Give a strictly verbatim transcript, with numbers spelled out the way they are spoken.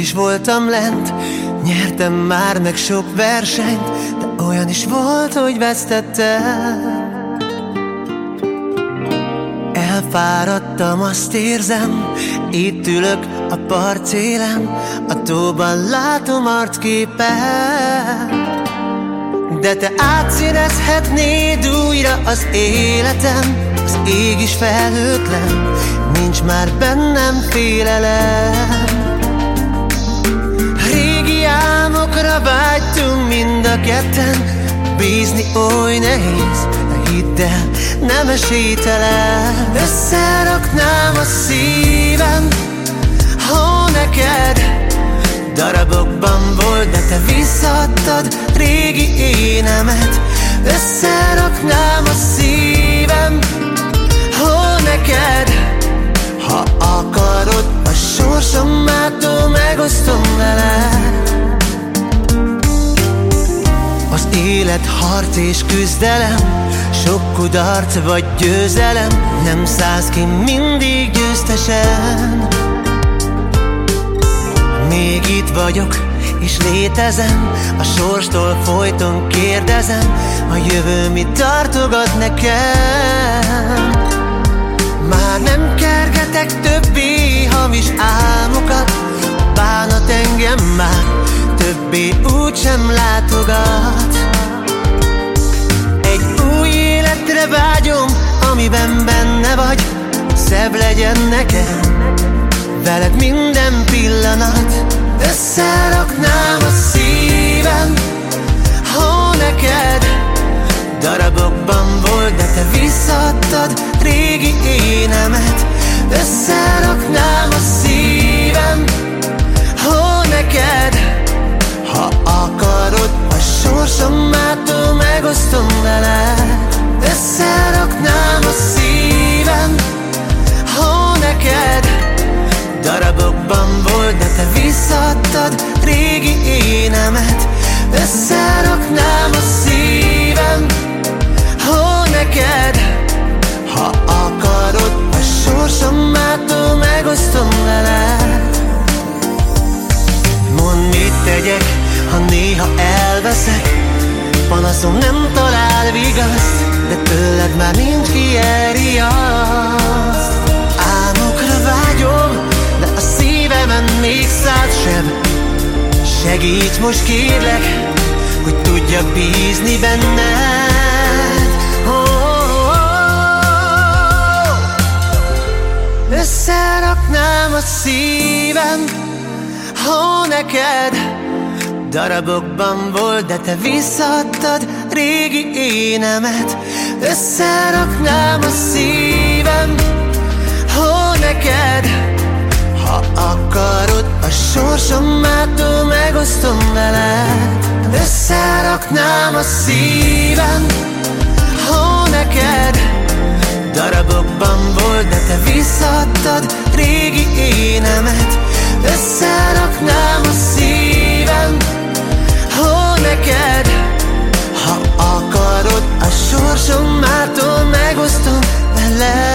is voltam lent, nyertem már meg sok versenyt, de olyan is volt, hogy vesztettem. Elfáradtam, azt érzem, itt ülök a partszélen, a tóban látom arcképet. De te átszínezhetnéd újra az életem, az ég is felhőtlen, nincs már bennem félelem. Régi álmokra vágytunk mind a ketten, bízni oly nehéz, de hidd el, nem esélytelen. Összeraknám a szívem, ha neked darabokban volt, de te visszaadtad régi énemet. Összeraknám a szívem, ha neked, ha akarod, a sorsomától megosztom veled. Az élet harc és küzdelem, sok kudarc vagy győzelem, nem szállsz ki mindig győztesen. Még itt vagyok és létezem, a sorstól folyton kérdezem, a jövő mit tartogat nekem. Már nem kergetek többé hamis álmokat, a bánat engem már többé úgysem látogat. Egy új életre vágyom, amiben benne vagy, szebb legyen nekem veled minden pillanat. Összeraknám a szívem, ha neked darabokban volt, de te visszaadtad régi énemet. Összeraknám a szívem, ha neked, ha akarod, a sorsomától megosztom veled. Összeraknám a szívem, ha neked darabokban volt, de te visszaadtad régi énemet. Összeraknám a szívem, ha neked, ha akarod, a sorsomától megosztom veled. Mondd, mit tegyek, ha néha elveszek, panaszom nem talál vigaszt, de tőled már nincs ki elriaszt. Álmokra vágyom, de a szívemen még száz seb. Segíts most kérlek, hogy tudjak bízni benned. Oh, oh, oh. Összeraknám a szívem, ha neked darabokban volt, de te visszaadtad régi énemet. Összeraknám a szívem, ha neked, ha akarod, a sorsomától megosztom veled. Összeraknám a szívem, ha neked darabokban volt, de te visszaadtad régi énemet. Összeraknám a szívem, ha neked, ha akarod, a sorsomától megosztom veled.